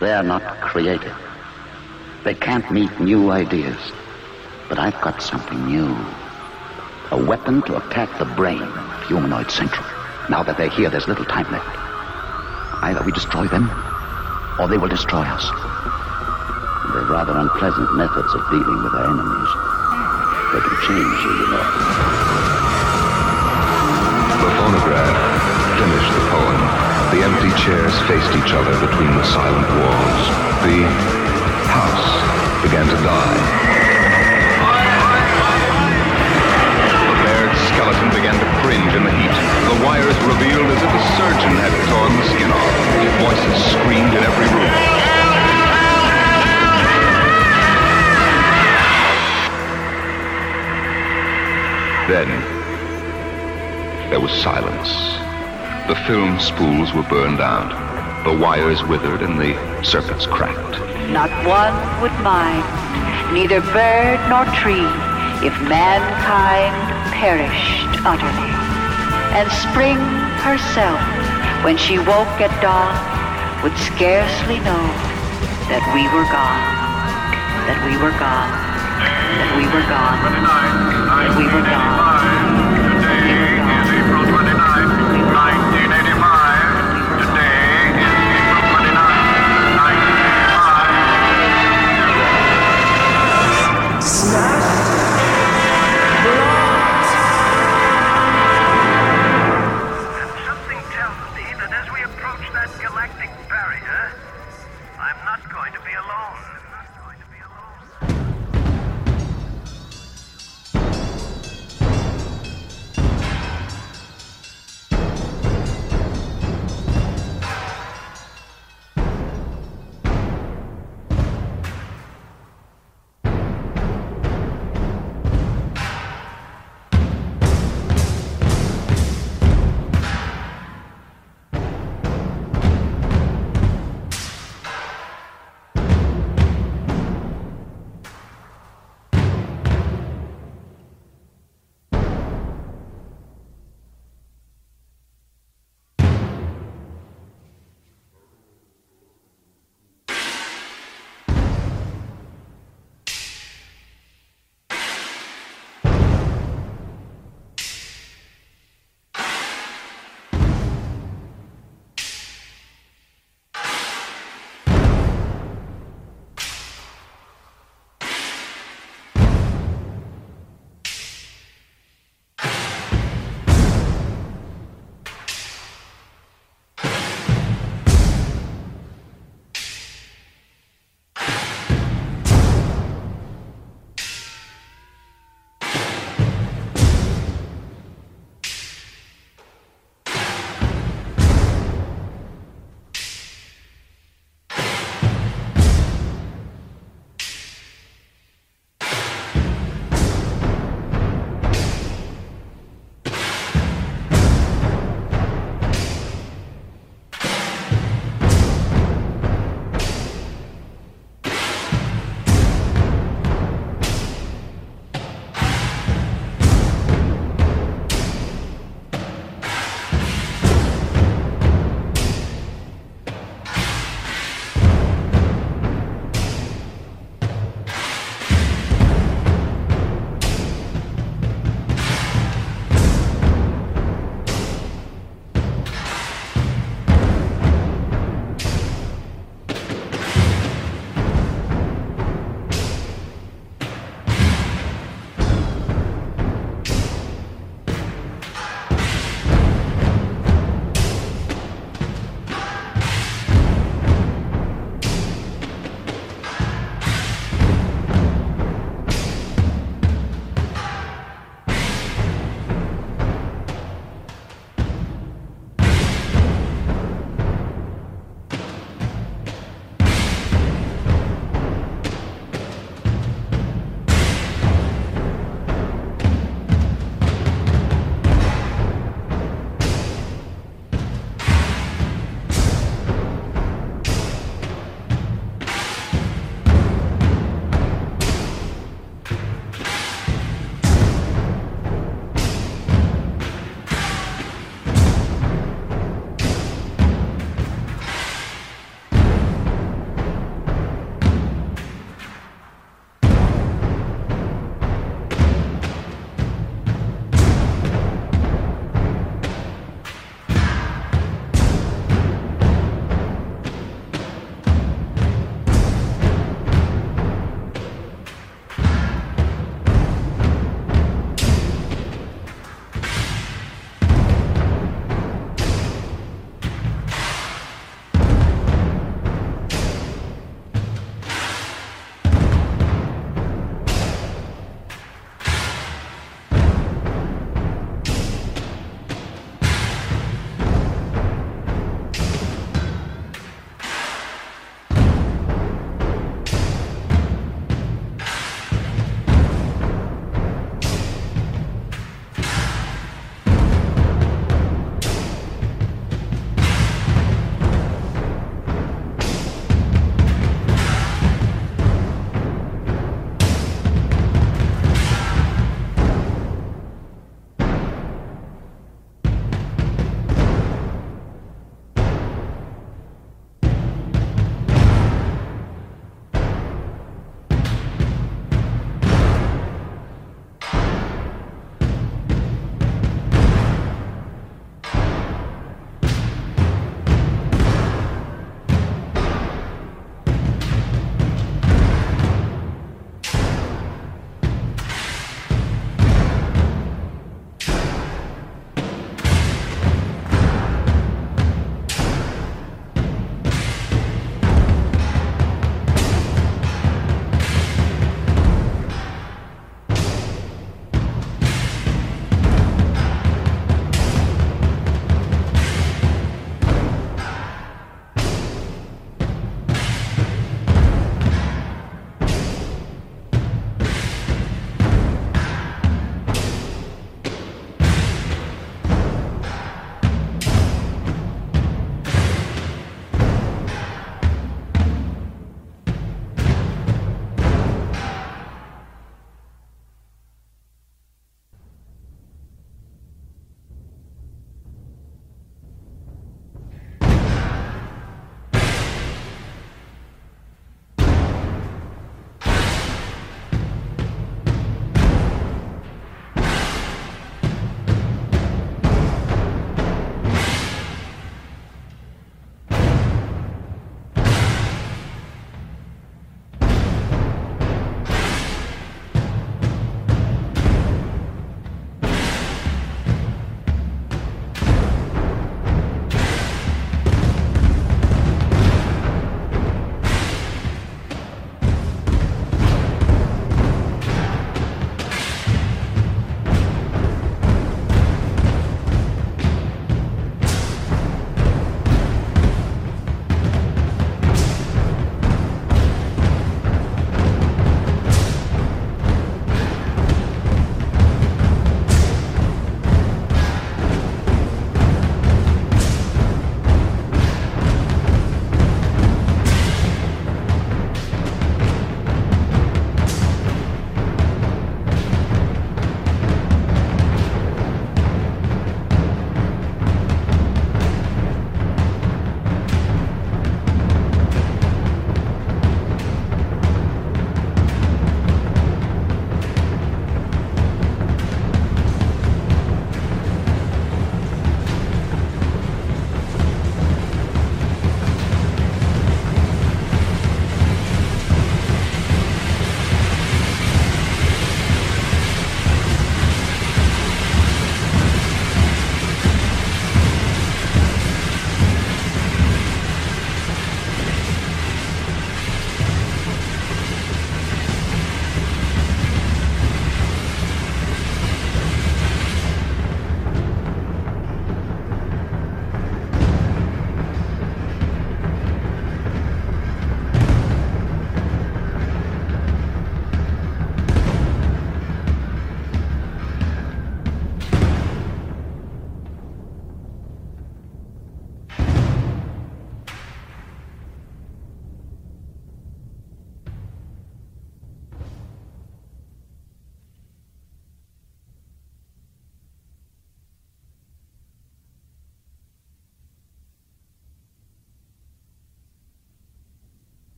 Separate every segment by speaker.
Speaker 1: They're not creative. They can't meet new ideas. But I've got something new. A weapon to attack the brain of Humanoid Central. Now that they're here, there's little time left. Either we destroy them, or they will destroy us. They're rather unpleasant methods of dealing with our enemies. They can change you, know.
Speaker 2: The phonograph finished the poem. The empty chairs faced each other between the silent walls. The house began to die. The bared skeleton began to cringe in the heat. The wires revealed as if a surgeon had torn the skin off. Voices screamed in every room. Then, there was silence. The film spools were burned out. The wires withered and the circuits cracked.
Speaker 3: Not one would mind, neither bird nor tree, if mankind perished utterly. And spring herself, when she woke at dawn, would scarcely know that we were gone, that we were gone, that we were gone, that we were gone.
Speaker 4: Today is April 29th, 1985. Today is April 29th, 1985. Smash! And something tells me that as we approach that galactic barrier, I'm not going to be alone.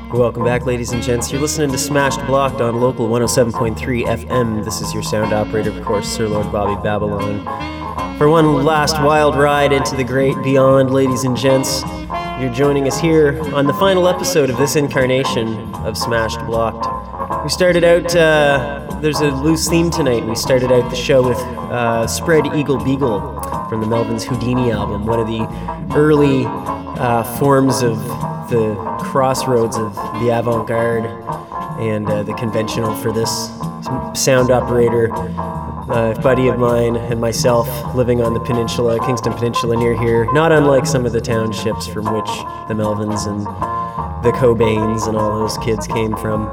Speaker 5: Welcome back, ladies and gents. You're listening to Smashed Blocked on Local 107.3 FM. This is your sound operator, of course, Sir Lord Bobby Babylon. For one last wild ride into the great beyond, ladies and gents, you're joining us here on the final episode of this incarnation of Smashed Blocked. We started out, there's a loose theme tonight. We started out the show with Spread Eagle Beagle from the Melvins Houdini album, one of the early forms of the crossroads of the avant-garde and the conventional for this sound operator, buddy of mine and myself living on the peninsula, Kingston Peninsula near here, not unlike some of the townships from which the Melvins and the Cobains and all those kids came from.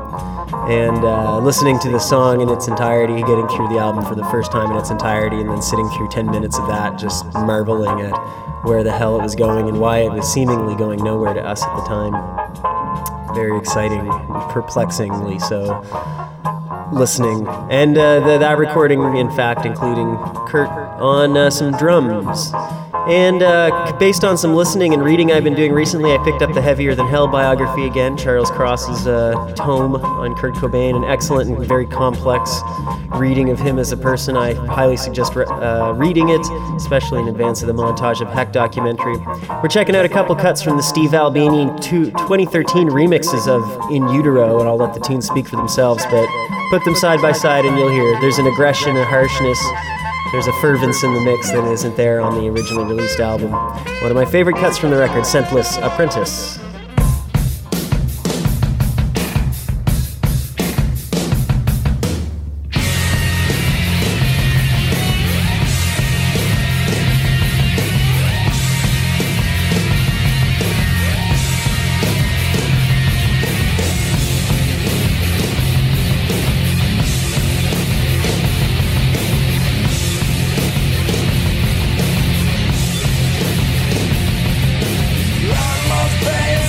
Speaker 5: And listening to the song in its entirety, getting through the album for the first time in its entirety, and then sitting through 10 minutes of that, just marveling at where the hell it was going and why it was seemingly going nowhere to us at the time. Very exciting, perplexingly so, listening. And that recording, in fact, including Kurt on some drums. And based on some listening and reading I've been doing recently, I picked up the Heavier Than Hell biography again, Charles Cross's tome on Kurt Cobain, an excellent and very complex reading of him as a person. I highly suggest reading it, especially in advance of the Montage of Heck documentary. We're checking out a couple cuts from the Steve Albini 2013 remixes of In Utero, and I'll let the tunes speak for themselves, but put them side by side and you'll hear there's an aggression, a harshness, there's a fervence in the mix that isn't there on the originally released album. One of my favorite cuts from the record, Scentless Apprentice.
Speaker 6: Almost paid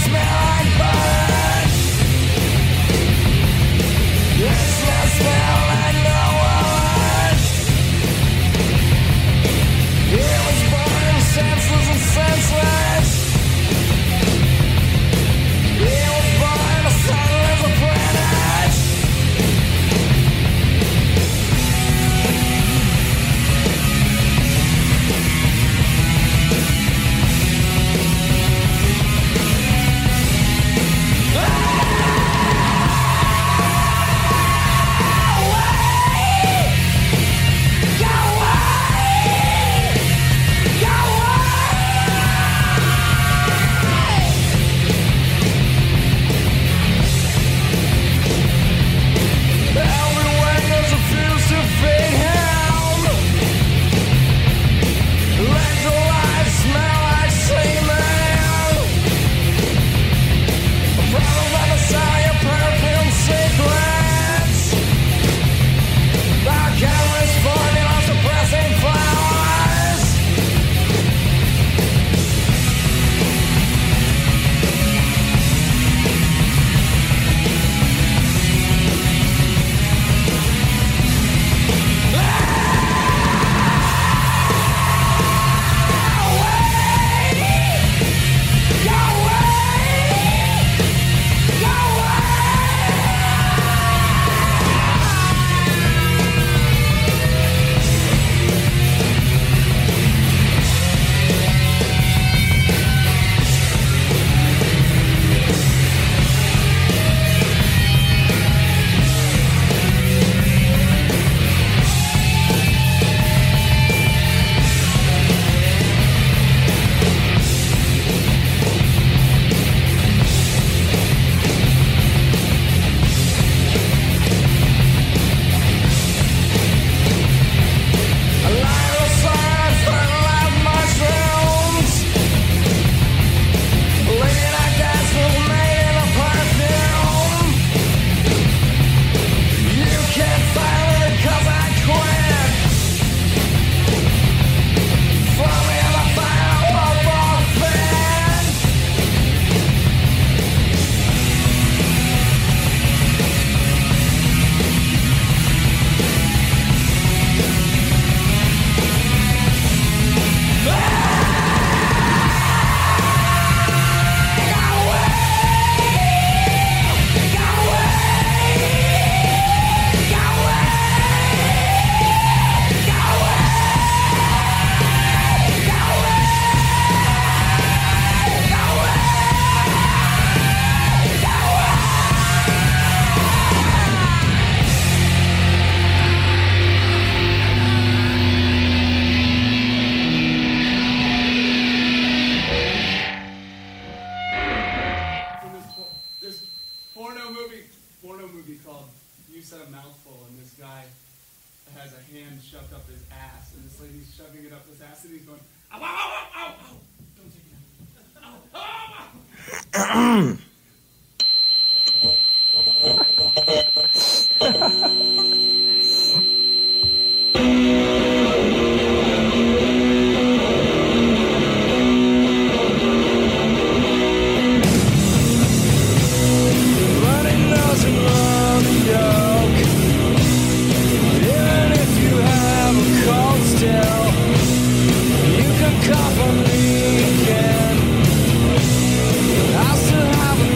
Speaker 6: movie called You Said a Mouthful, and this guy has a hand shoved up his ass, and this lady's shoving it up his ass, and he's going, ow, ow, ow, ow, ow, don't take it out. Ow, ow, ow.
Speaker 7: Running nose and love yoke. Even if you have a cold still, you can cough on me again. I still have a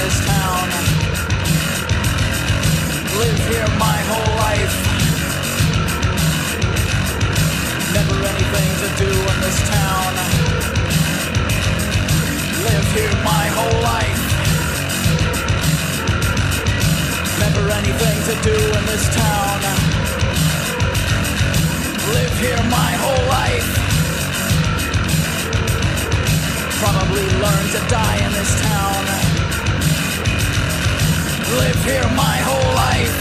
Speaker 8: this town. Live here my whole life. Never anything to do in this town. Live here my whole life. Never anything to do in this town. Live here my whole life. Probably learn to die in this town. Live here my whole life.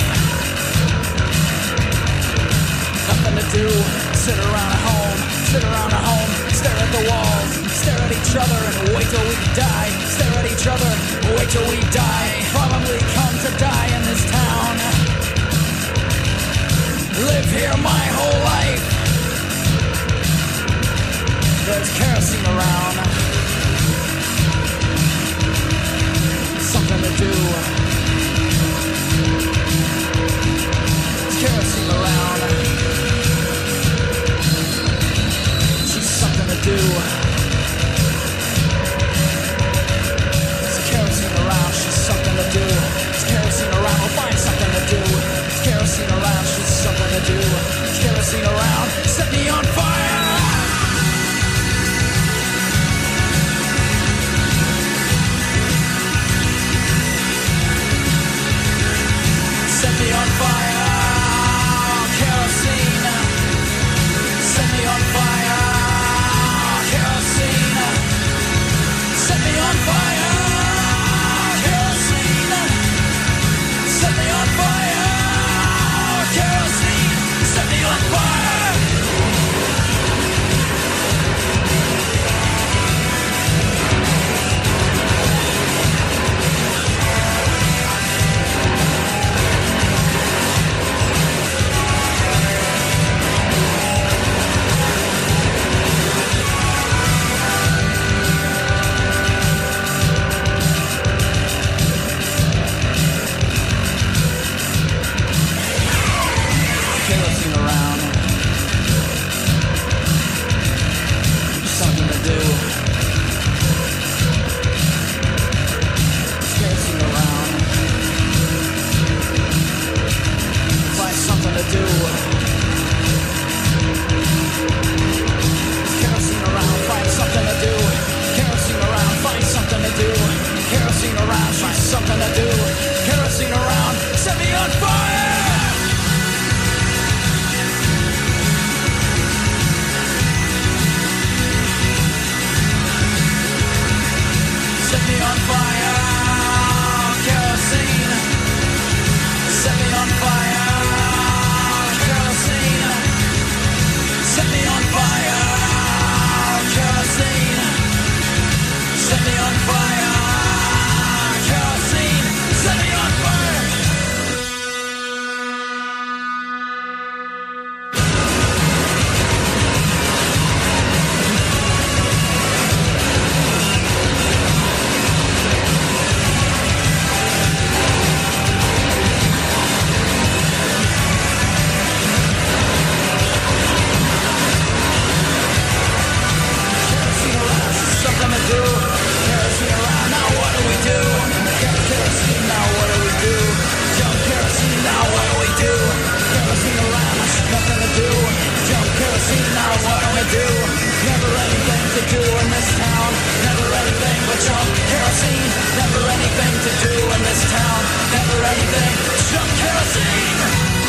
Speaker 8: Nothing to do, sit around at home, stare at the walls, stare at each other and wait till we die. Stare at each other, wait till we die. Probably come to die in this town. Live here my whole life. There's kerosene around. Something to do. There's kerosene around. She's something to do. There's kerosene around. She's something to do. There's kerosene around. We'll find something to do. There's kerosene around. She's something to do. There's kerosene around. Set me on fire. Set me on fire, kerosene. Set me on fire, kerosene. Set me on fire, kerosene. Set me on fire, kerosene. Set me on fire. Kerosene around. Something to do. Kerosene around. Find something to do. Kerosene around. Find something to do. Kerosene around. Find something to do. Kerosene around. Find something to do. Kerosene around. Set me on fire. Set me on fire, kerosene. Set me on fire, kerosene. Set me on fire, kerosene. Set me on fire, kerosene. Set me on fire. Kerosene around, something to do. Kerosene around, now what do we do? Kerosene, now what do we do? Jump kerosene, now what do we do? Kerosene around, nothing to do. Jump kerosene, now what do we do? Never anything to do in this town. Never anything but jump kerosene. Never anything to do in this town. Never anything but jump kerosene.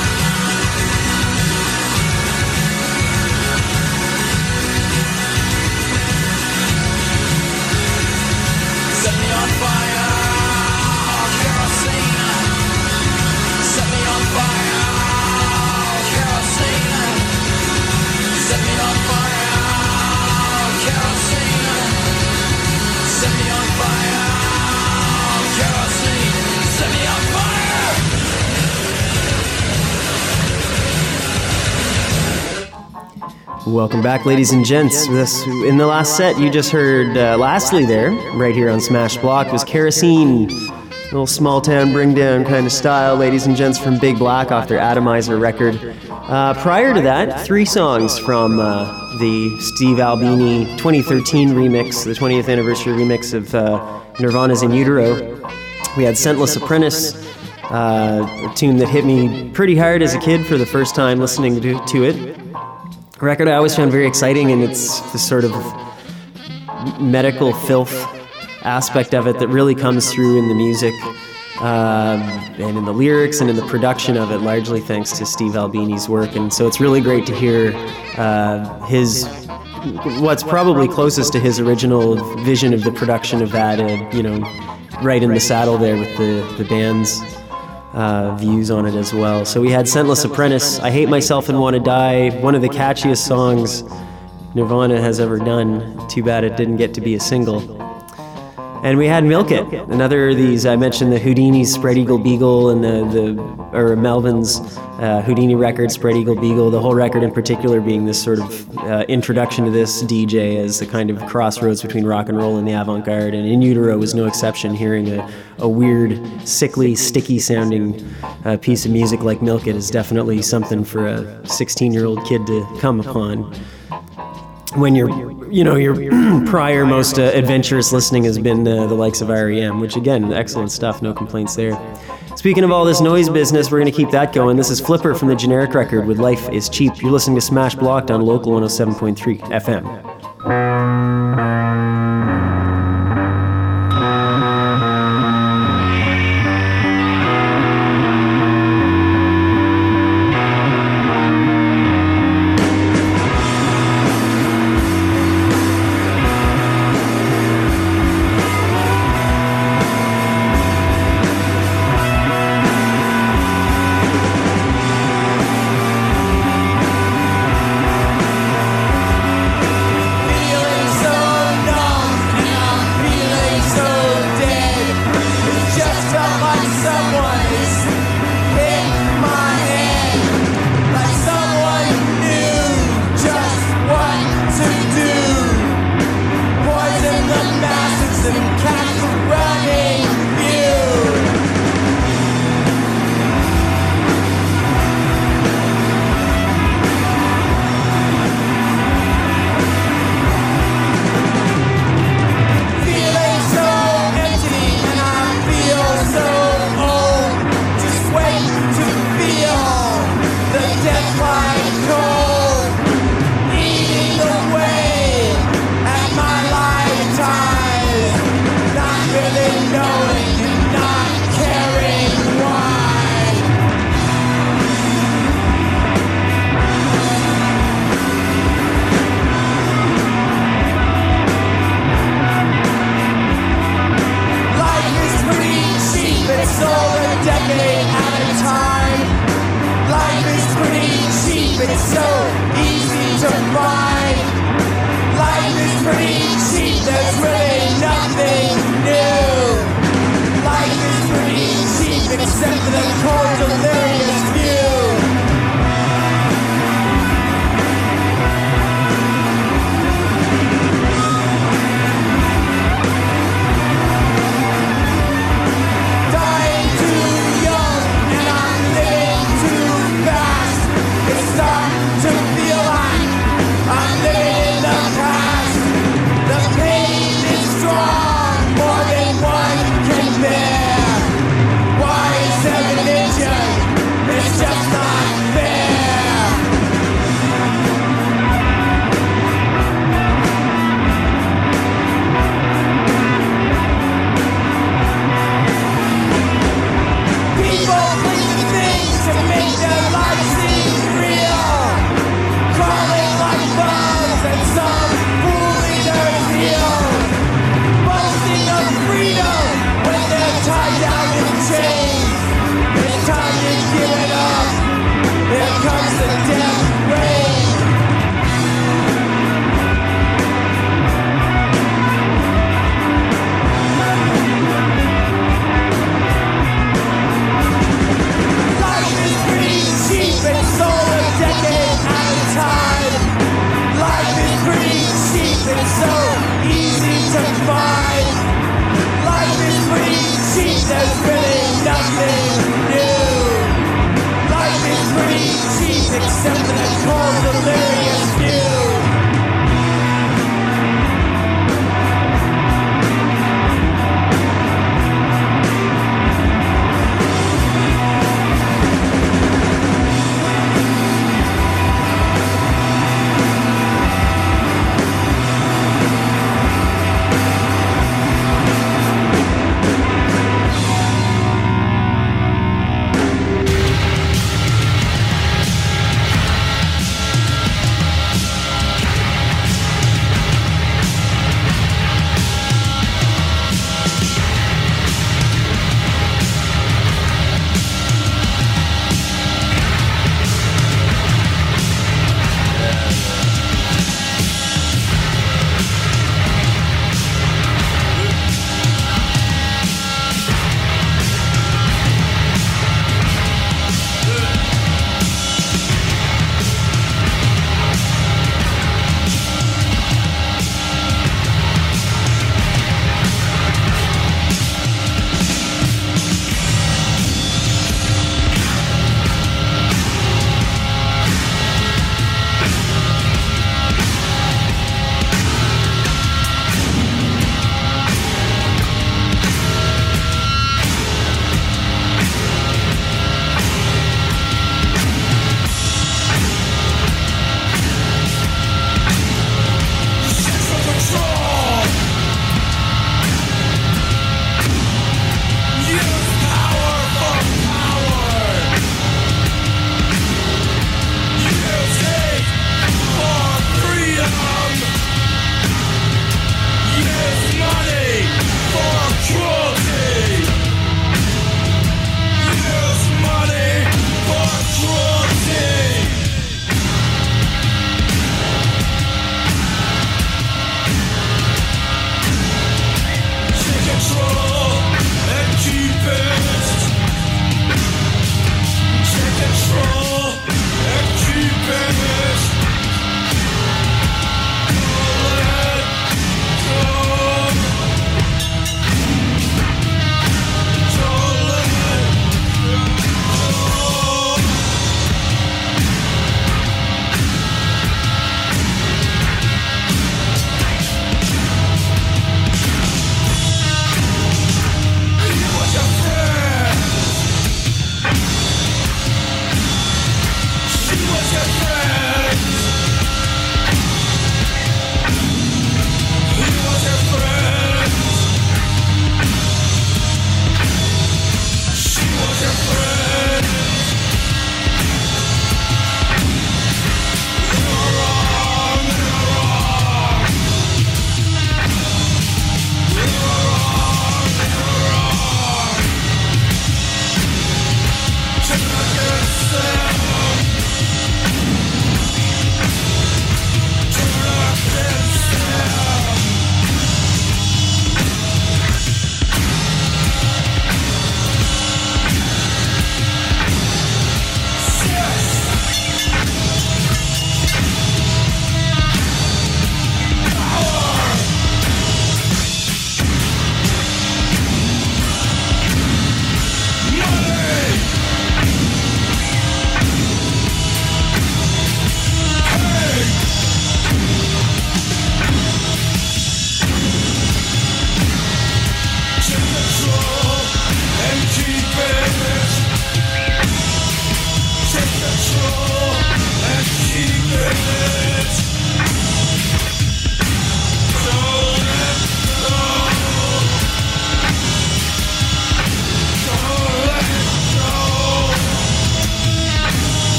Speaker 8: Set me on fire, kerosene. Set me on fire, kerosene. Set me on fire, kerosene. Set me on fire, kerosene. Set me on fire.
Speaker 5: Welcome back, ladies and gents. In the last set, you just heard Lastly there, right here on Smash Block, was Kerosene. Little small town bring down kind of style, ladies and gents, from Big Black off their Atomizer record. Prior to that, 3 songs from the Steve Albini 2013 remix, the 20th anniversary remix of Nirvana's In Utero. We had Scentless Apprentice, a tune that hit me pretty hard as a kid for the first time listening to it. A record I always found very exciting, and it's the sort of medical filth aspect of it that really comes through in the music and in the lyrics and in the production of it, largely thanks to Steve Albini's work. And so it's really great to hear what's probably closest to his original vision of the production of that, right in the saddle there with the band's views on it as well. So we had Scentless Apprentice, I Hate Myself and Want to Die, one of the catchiest songs Nirvana has ever done. Too bad it didn't get to be a single. And we had Milk It, another of these. I mentioned the Houdini's Spread Eagle Beagle and or Melvin's Houdini record, Spread Eagle Beagle, the whole record in particular being this sort of introduction to this DJ as the kind of crossroads between rock and roll and the avant-garde. And In Utero was no exception, hearing a weird, sickly, sticky sounding piece of music like Milk It is definitely something for a 16-year-old kid to come upon. When your prior most adventurous listening has been the likes of R.E.M., which again, excellent stuff, no complaints there. Speaking of all this noise business, we're going to keep that going. This is Flipper from the Generic record with Life is Cheap. You're listening to Smash Blocked on Local 107.3 FM.
Speaker 8: More than one can bear. Why is heaven in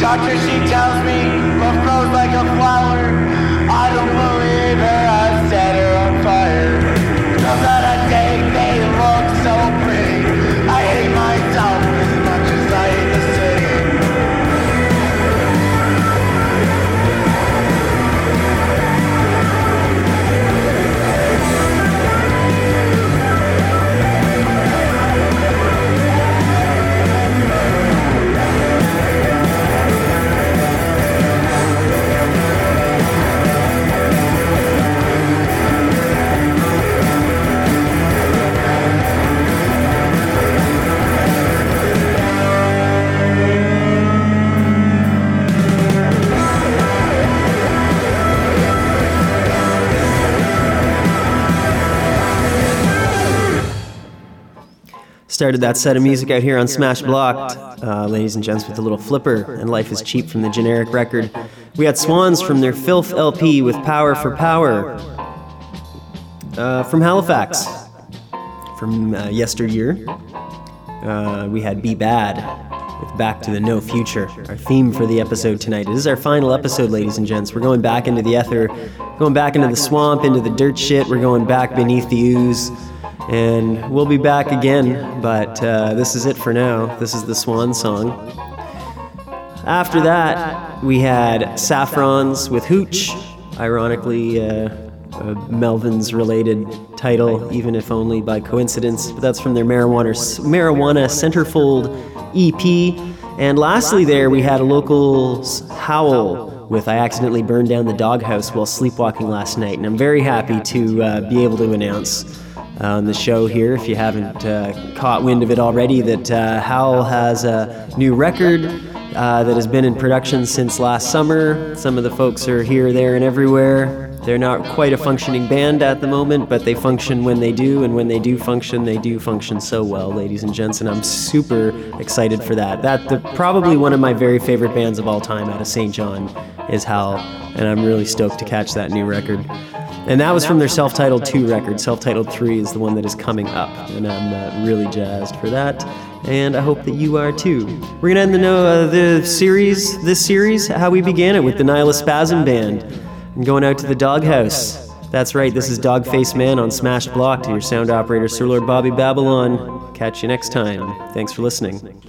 Speaker 8: doctor, she tells me love grows like a flower. I don't believe her, I set her on fire. Girls that I date, they look so pretty. I hate myself as much as I hate the city.
Speaker 5: Started that set of music out here on Smash Blocked, ladies and gents, with a little flipper, and Life is Cheap from the generic record. We had Swans from their Filth LP with Power for Power. From Halifax, from yesteryear, we had Be Bad with Back to the No Future, our theme for the episode tonight. It is our final episode, ladies and gents. We're going back into the ether, going back into the swamp, into the dirt shit. We're going back beneath the ooze. And we'll be back again, but this is it for now. This is the Swan song. After that, we had Saffrons with Hooch, ironically Melvin's related title, even if only by coincidence, but that's from their Marijuana Centerfold EP. And lastly there, we had a local's Howl with I Accidentally Burned Down the Doghouse While Sleepwalking Last Night. And I'm very happy to be able to announce on the show here, if you haven't caught wind of it already, that Howl has a new record that has been in production since last summer. Some of the folks are here, there, and everywhere. They're not quite a functioning band at the moment, but they function when they do, and when they do function so well, ladies and gents, and I'm super excited for that. Probably one of my very favorite bands of all time out of St. John is Howl, and I'm really stoked to catch that new record. And that was from their Self-Titled 2 record. Self-Titled 3 is the one that is coming up, and I'm really jazzed for that. And I hope that you are too. We're gonna end this series, how we began it, with the Nihilospasm Band, and going out to the Doghouse. That's right, this is Dogface Man on Smash Block to your sound operator, Sir Lord Bobby Babylon. Catch you next time. Thanks for listening.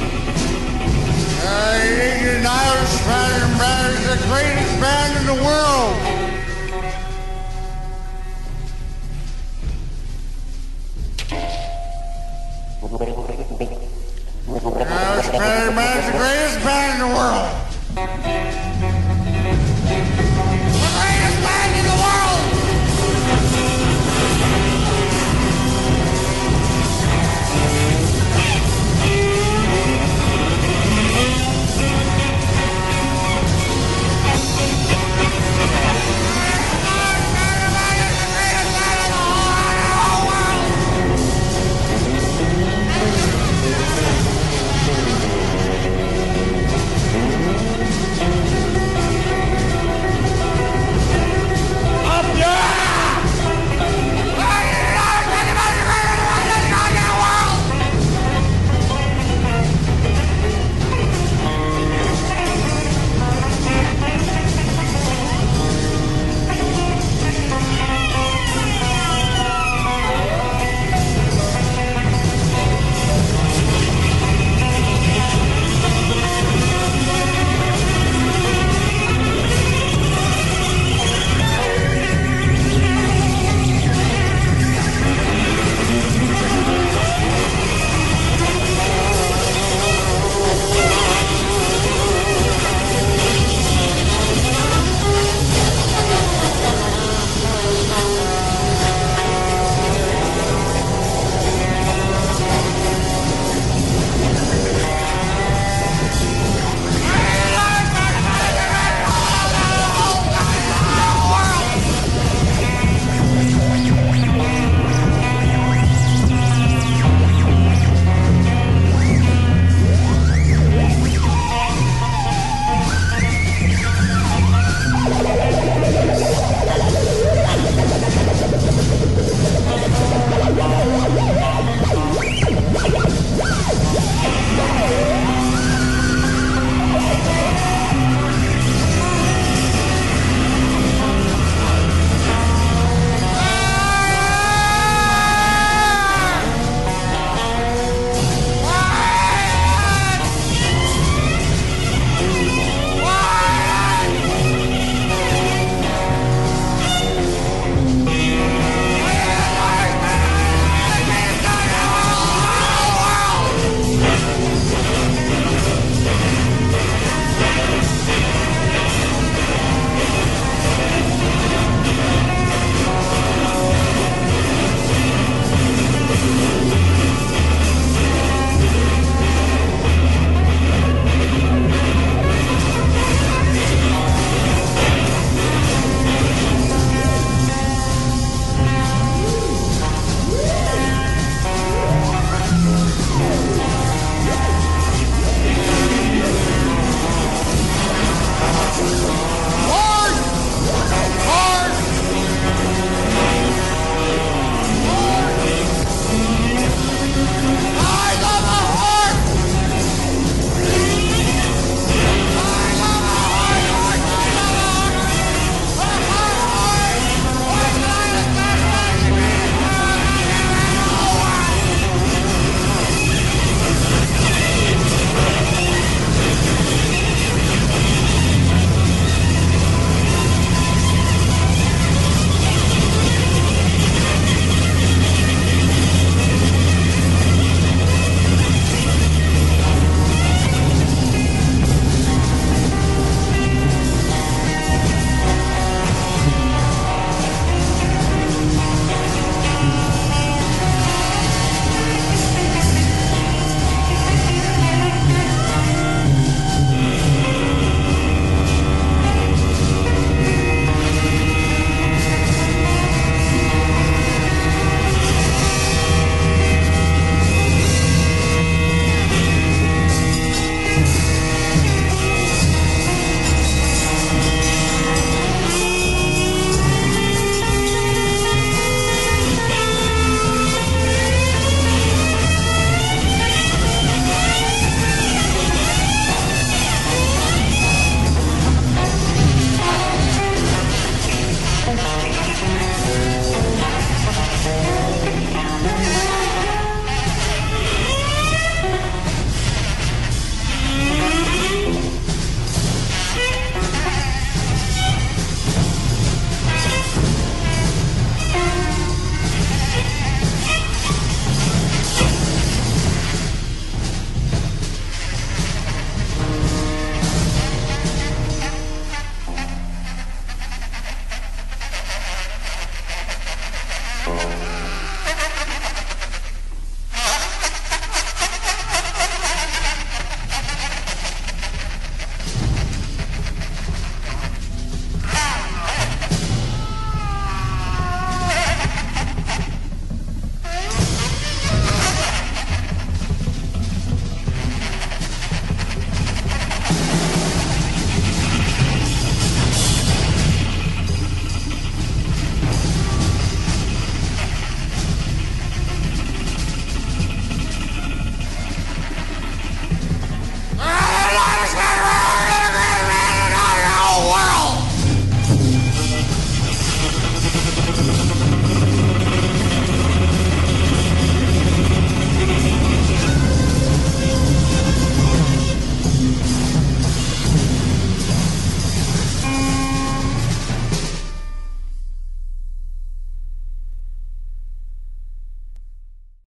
Speaker 9: The greatest band in the world.